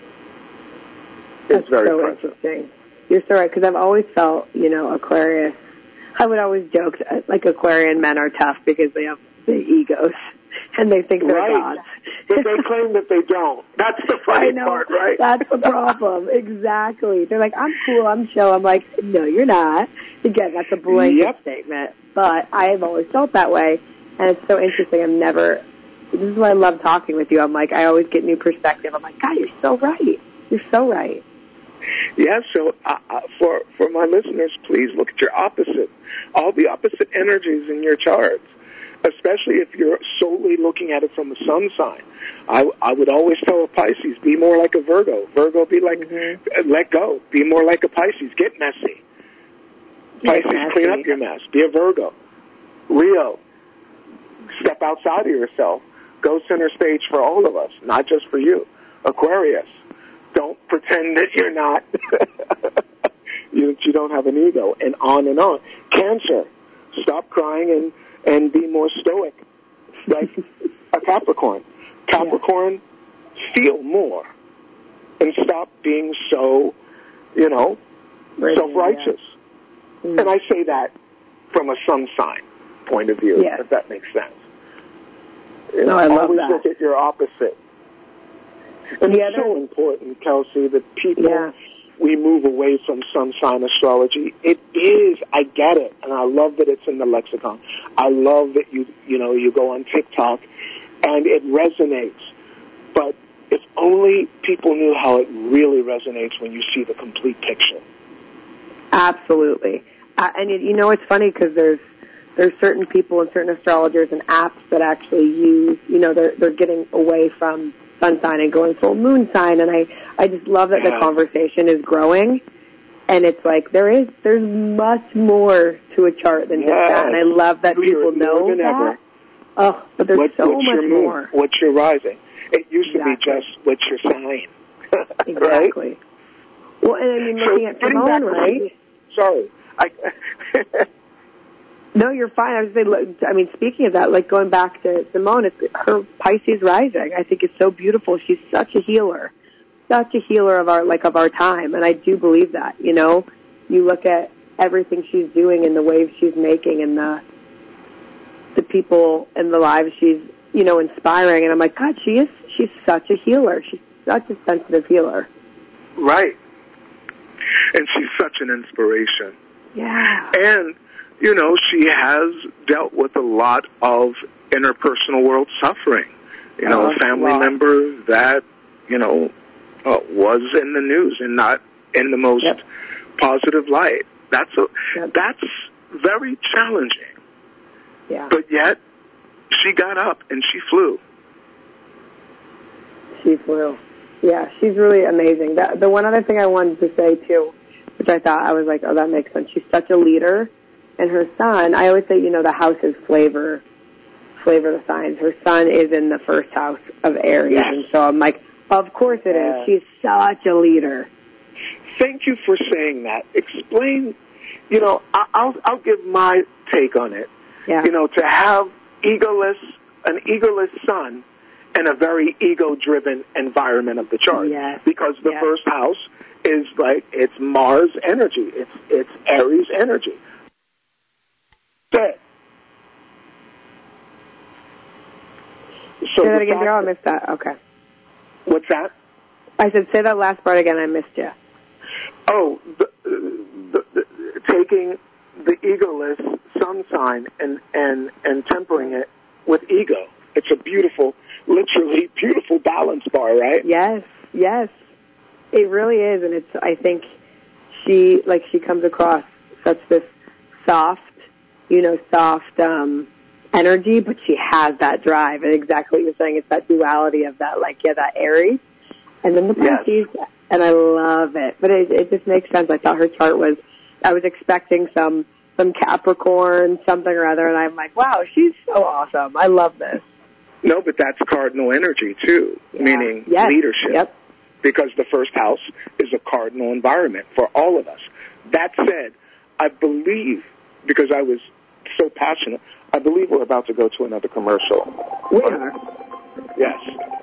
It's That's very so impressive. interesting. You're so right, because I've always felt, you know, Aquarius, I would always joke, that, like, Aquarian men are tough because they have big egos, and they think they're right. gods. But they claim that they don't. That's the funny I know. part, right? That's the problem. Exactly. They're like, I'm cool, I'm chill. I'm like, no, you're not. Again, that's a blanket Yep. statement. But I have always felt that way, and it's so interesting. I'm never, this is why I love talking with you. I'm like, I always get new perspective. I'm like, God, you're so right. You're so right. Yeah, so uh, uh, for for my listeners, please look at your opposite, all the opposite energies in your charts, especially if you're solely looking at it from a sun sign. I, I would always tell a Pisces, be more like a Virgo. Virgo, be like, mm-hmm. let go. Be more like a Pisces. Get messy. Get Pisces, messy. clean up your mess. Be a Virgo. Leo, step outside of yourself. Go center stage for all of us, not just for you. Aquarius, don't pretend that you're not, you, that you don't have an ego, and on and on. Cancer, stop crying and, and be more stoic, like a Capricorn. Capricorn, yeah. Feel more and stop being so, you know, Right, self-righteous. Yeah. Mm. And I say that from a sun sign point of view, yeah. if that makes sense. You no, know, I love always that. look at your opposite. And yeah, it's so important, Kelsey, that people, yeah. we move away from sun sign astrology. It is, I get it, and I love that it's in the lexicon. I love that you, you know, you go on TikTok, and it resonates. But if only people knew how it really resonates when you see the complete picture. Absolutely. Uh, and you, you know, it's funny because there's there's certain people and certain astrologers and apps that actually use, you know, they're they're getting away from sun sign and going full moon sign, and I I just love that the conversation is growing, and it's like there is there's much more to a chart than just yes. that, and I love that Clear people know than that. Ever. Oh, but there's what, so what's much your moon? more. What's your rising? It used exactly. to be just what's your sign. Exactly. Right? Well, and I mean, looking so at Simone, right? Sorry. I, no, you're fine. I was saying, I mean, speaking of that, like going back to Simone, it's her Pisces rising. I think it's so beautiful. She's such a healer, such a healer of our like of our time, and I do believe that. You know, you look at everything she's doing and the waves she's making and the the people and the lives she's you know inspiring, and I'm like, God, she is she's such a healer. She's such a sensitive healer. Right. And she's such an inspiration. Yeah. And, you know, she has dealt with a lot of interpersonal world suffering. You know, uh, a family wow. member that, you know, uh, was in the news and not in the most yep. positive light. That's a, yep. that's very challenging. Yeah. But yet, she got up and she flew. She flew. Yeah, she's really amazing. That, the one other thing I wanted to say, too, which I thought, I was like, oh, that makes sense. She's such a leader. And her son, I always say, you know, the house is flavor, flavor the signs. Her son is in the first house of Aries. Yes. And so I'm like, of course it yeah. is. She's such a leader. Thank you for saying that. Explain, you know, I'll, I'll give my take on it. Yeah. You know, to have egoless, an egoless son in a very ego-driven environment of the chart. Yes. Because the yes. first house is like, it's Mars energy. It's, it's Aries energy. But So say that the again, fact Daryl. I that- missed that. Okay. What's that? I said, say that last part again. I missed you. Oh, the, the, the, taking the egoless sun sign and, and, and tempering it with ego. It's a beautiful, literally beautiful balance bar, right? Yes, yes. It really is, and it's, I think she, like, she comes across such this soft, you know, soft, um, energy, but she has that drive, and exactly what you're saying, it's that duality of that, like, yeah, that Aries, and then the Pisces, yes. And I love it, but it, it just makes sense. I thought her chart was, I was expecting some, some Capricorn, something or other, and I'm like, wow, she's so awesome. I love this. No, but that's cardinal energy, too, yeah. Meaning yes. leadership. Yep. Because the first house is a cardinal environment for all of us. That said, I believe, because I was so passionate, I believe we're about to go to another commercial. We are. Yes.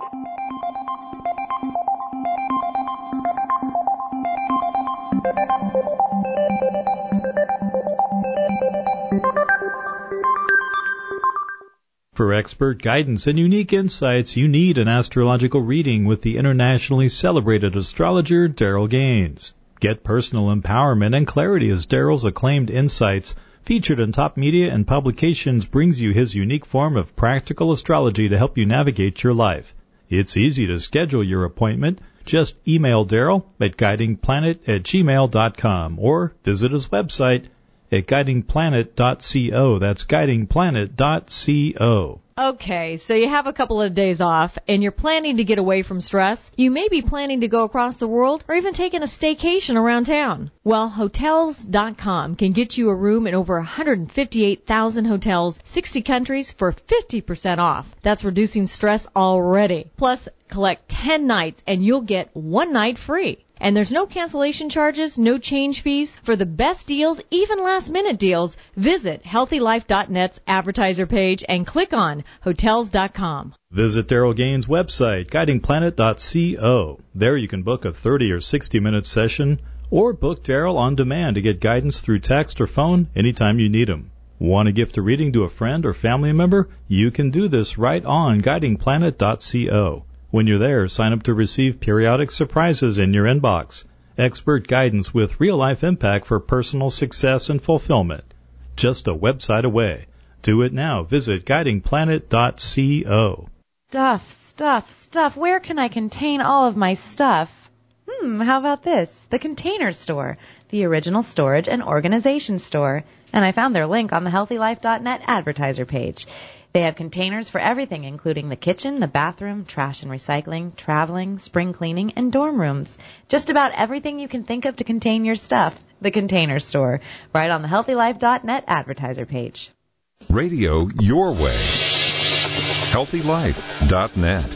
For expert guidance and unique insights, you need an astrological reading with the internationally celebrated astrologer Daryl Gaines. Get personal empowerment and clarity as Daryl's acclaimed insights, featured in top media and publications, brings you his unique form of practical astrology to help you navigate your life. It's easy to schedule your appointment. Just email Daryl at guiding planet at gmail dot com or visit his website at guiding planet dot co. That's guiding planet dot co. Okay, so you have a couple of days off and you're planning to get away from stress. You may be planning to go across the world or even taking a staycation around town. Well, Hotels dot com can get you a room in over one hundred fifty-eight thousand hotels, sixty countries for fifty percent off. That's reducing stress already. Plus, collect ten nights and you'll get one night free. And there's no cancellation charges, no change fees. For the best deals, even last-minute deals, visit healthy life dot net's advertiser page and click on Hotels dot com. Visit Daryl Gaines' website, guiding planet dot co. There you can book a thirty or sixty minute session or book Daryl on demand to get guidance through text or phone anytime you need him. Want to gift a reading to a friend or family member? You can do this right on guiding planet dot co. When you're there, sign up to receive periodic surprises in your inbox. Expert guidance with real-life impact for personal success and fulfillment. Just a website away. Do it now. Visit guiding planet dot co. Stuff, stuff, stuff. Where can I contain all of my stuff? Hmm, how about this? The Container Store, the original storage and organization store. And I found their link on the healthy life dot net advertiser page. They have containers for everything, including the kitchen, the bathroom, trash and recycling, traveling, spring cleaning, and dorm rooms. Just about everything you can think of to contain your stuff. The Container Store, right on the healthy life dot net advertiser page. Radio your way. healthy life dot net.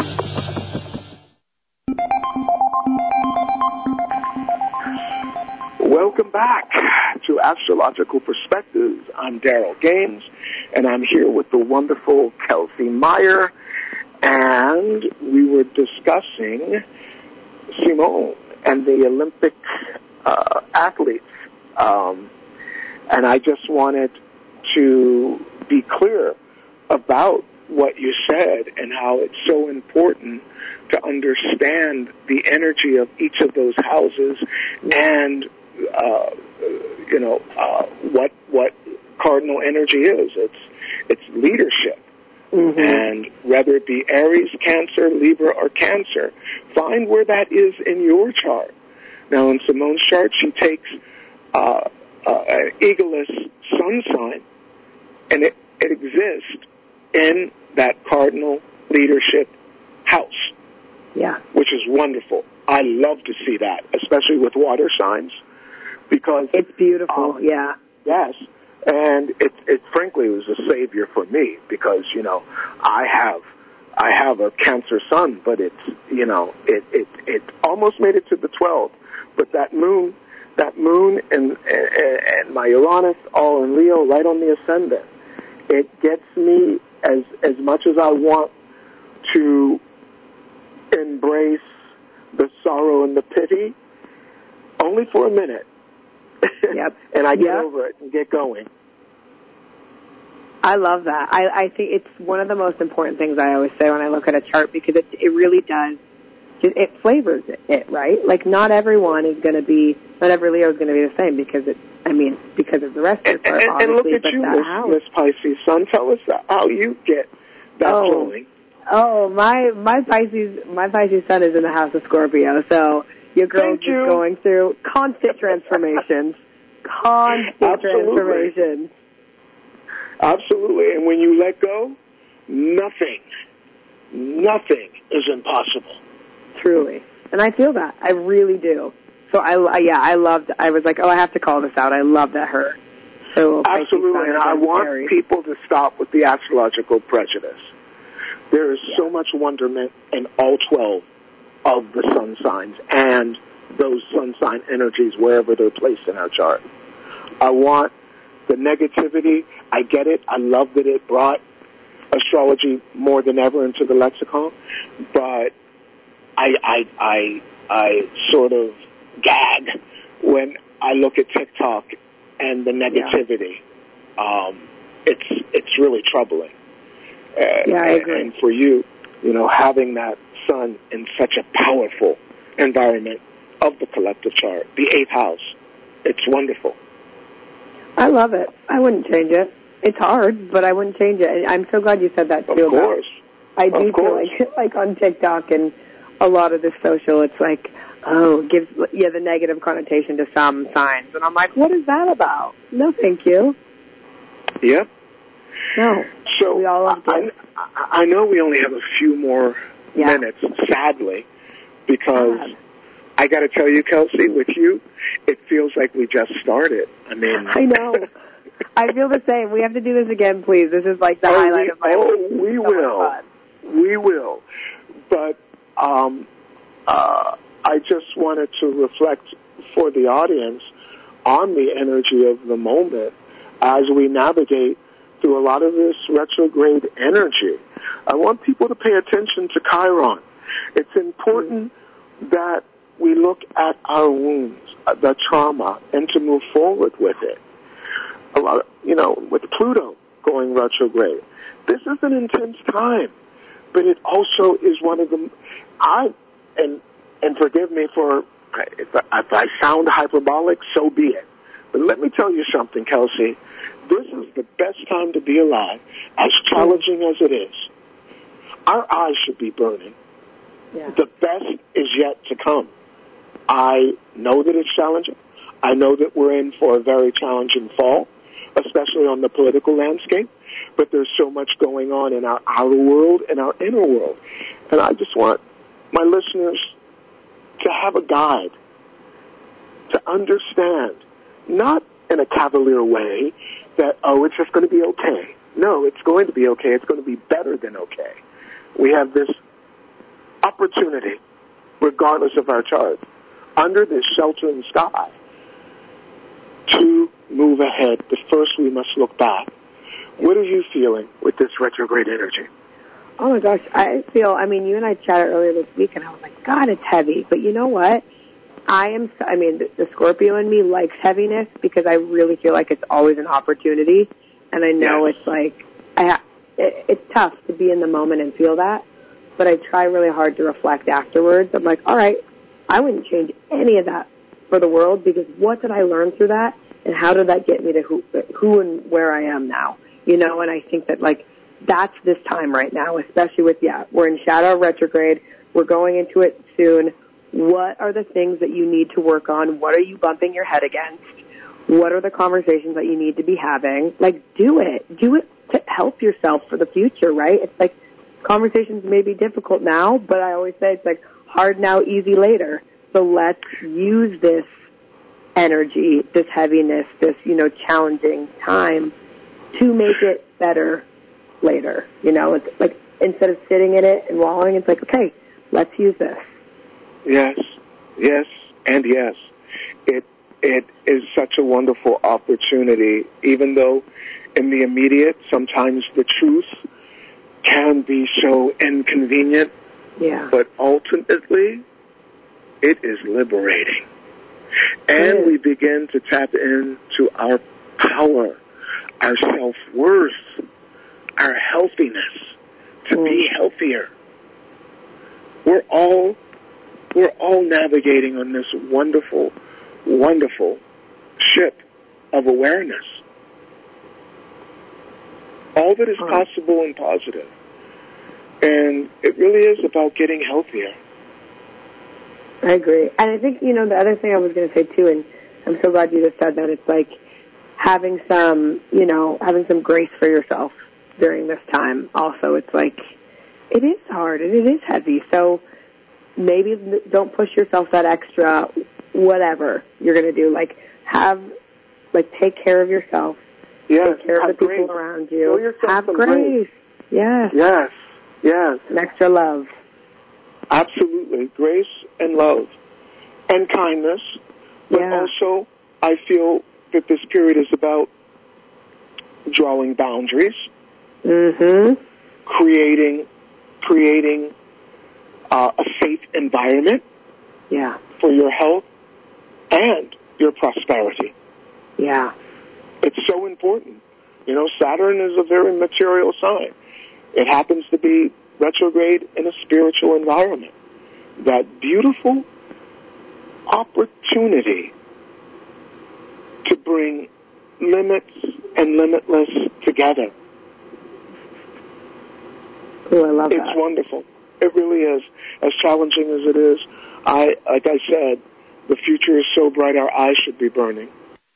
Welcome back to Astrological Perspectives. I'm Daryl Gaines, and I'm here with the wonderful Kelsey Meyer, and we were discussing Simone and the Olympic uh, athletes. Um, and I just wanted to be clear about what you said and how it's so important to understand the energy of each of those houses and Uh, you know, uh, what, what cardinal energy is. It's, it's leadership. Mm-hmm. And whether it be Aries, Cancer, Libra, or Cancer, find where that is in your chart. Now, in Simone's chart, she takes, uh, uh, an egoless sun sign, and it, it exists in that cardinal leadership house. Yeah. Which is wonderful. I love to see that, especially with water signs. Because it's beautiful, um, yeah. Yes, and it, it frankly was a savior for me because you know I have I have a Cancer sun, but it's you know it it it almost made it to the twelfth, but that moon that moon and and, and my Uranus all in Leo right on the ascendant, it gets me as as much as I want to embrace the sorrow and the pity, only for a minute. Yep. And I get yep. over it and get going. I love that. I, I think it's one of the most important things I always say when I look at a chart, because it, it really does, it, it flavors it, it, right? Like, not everyone is going to be, not every Leo is going to be the same, because it, I mean, because of the rest of the chart, and, and, and look at but you, that Miss, house. Miss Pisces Sun. Tell us how you get that Oh. feeling. Oh, my, my Pisces, my Pisces Sun is in the house of Scorpio, so your girl's Thank you. just going through constant transformations. Constant Absolutely. transformations. Absolutely. And when you let go, nothing, nothing is impossible. Truly. And I feel that. I really do. So, I, I yeah, I loved, I was like, oh, I have to call this out. I love that her. So Absolutely. And I want Aries. people to stop with the astrological prejudice. There is Yeah. so much wonderment in all twelve of the sun signs and those sun sign energies wherever they're placed in our chart. I want the negativity. I get it. I love that it brought astrology more than ever into the lexicon, but I, I, I, I sort of gag when I look at TikTok and the negativity. Yeah. Um, it's, it's really troubling. Uh, yeah, I agree. And for you, you know, having that sun in such a powerful environment of the collective chart, the eighth house, it's wonderful. I love it. I wouldn't change it. It's hard, but I wouldn't change it. I'm so glad you said that too. Of course. About, I do of feel course. like, like on TikTok and a lot of the social, it's like, oh, it gives yeah the negative connotation to some signs, and I'm like, what is that about? No, thank you. Yep. No. So we all love I, I, I know we only have a few more yeah. minutes, sadly, because God. I got to tell you, Kelsey, with you, it feels like we just started. I mean, I know. I feel the same. We have to do this again, please. This is like the oh, highlight we, of my oh, week. we so will. We will. But um, uh, I just wanted to reflect for the audience on the energy of the moment as we navigate through a lot of this retrograde energy. I want people to pay attention to Chiron. It's important mm-hmm. that we look at our wounds, the trauma, and to move forward with it. A lot of, you know, with Pluto going retrograde, this is an intense time, but it also is one of the, I, and, and forgive me for, if I, if I sound hyperbolic, so be it. But let me tell you something, Kelsey. This is the best time to be alive, as challenging as it is. Our eyes should be burning. Yeah. The best is yet to come. I know that it's challenging. I know that we're in for a very challenging fall, especially on the political landscape. But there's so much going on in our outer world and our inner world. And I just want my listeners to have a guide, to understand, not in a cavalier way that, oh, it's just going to be okay. No, it's going to be okay. It's going to be better than okay. We have this opportunity, regardless of our chart, under this sheltering sky, to move ahead. But first we must look back. What are you feeling with this retrograde energy? Oh my gosh, I feel, I mean, you and I chatted earlier this week and I was like, God, it's heavy. But you know what? I am, I mean, the, the Scorpio in me likes heaviness because I really feel like it's always an opportunity. And I know yes. it's like, I ha- it, it's tough to be in the moment and feel that. But I try really hard to reflect afterwards. I'm like, all right, I wouldn't change any of that for the world, because what did I learn through that? And how did that get me to who, who and where I am now? You know, and I think that, like, that's this time right now, especially with, yeah, we're in shadow retrograde. We're going into it soon. What are the things that you need to work on? What are you bumping your head against? What are the conversations that you need to be having? Like, do it. Do it to help yourself for the future, right? It's like, conversations may be difficult now, but I always say it's like hard now, easy later. So let's use this energy, this heaviness, this, you know, challenging time to make it better later. You know, it's like, instead of sitting in it and wallowing, it's like, okay, let's use this. Yes, yes, and yes. It it is such a wonderful opportunity, even though in the immediate, sometimes the truth can be so inconvenient. Yeah. But ultimately, it is liberating. And is. we begin to tap into our power, our self-worth, our healthiness, to mm. be healthier. We're all, we're all navigating on this wonderful, wonderful ship of awareness. All that is possible and positive. And it really is about getting healthier. I agree. And I think, you know, the other thing I was going to say, too, and I'm so glad you just said that, it's like having some, you know, having some grace for yourself during this time. Also, it's like, it is hard and it is heavy. So maybe don't push yourself that extra whatever you're going to do. Like, have, like, take care of yourself. Yes. Take care of the people grace. around you. Have grace. grace. Yes. Yes. Yes. And extra love. Absolutely. Grace and love and kindness. But yeah. also, I feel that this period is about drawing boundaries, mm-hmm. creating, creating uh, a safe environment yeah. for your health and your prosperity. Yeah. It's so important. You know, Saturn is a very material sign. It happens to be retrograde in a spiritual environment. That beautiful opportunity to bring limits and limitless together. Oh, I love it's that. It's wonderful. It really is. As challenging as it is, I, like I said, the future is so bright our eyes should be burning.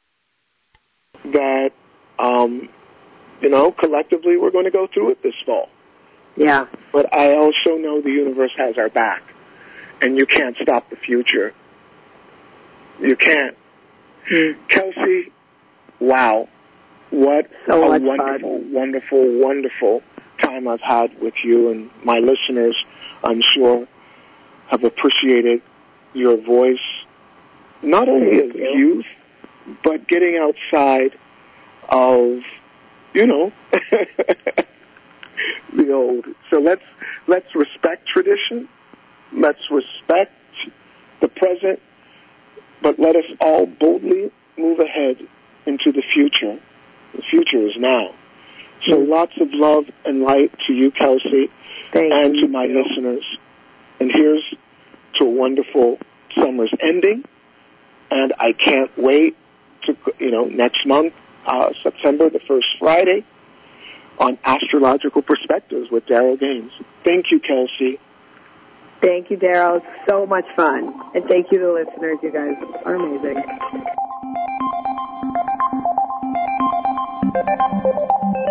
That, um, you know, collectively we're going to go through it this fall. Yeah. But I also know the universe has our back. And you can't stop the future. You can't. Mm. Kelsey, wow. What so a much wonderful, fun. wonderful, wonderful time I've had with you. And my listeners, I'm sure, have appreciated your voice, not only Thank as you. youth, but getting outside of, you know, the old. So let's let's respect tradition. Let's respect the present, but let us all boldly move ahead into the future. The future is now. So mm-hmm. lots of love and light to you, Kelsey, Thank and you. to my listeners. And here's to a wonderful summer's ending. And I can't wait to, you know, next month, uh, September, the first Friday, on Astrological Perspectives with Daryl Gaines. Thank you, Kelsey. Thank you, Daryl. It's so much fun. And thank you to the listeners. You guys are amazing.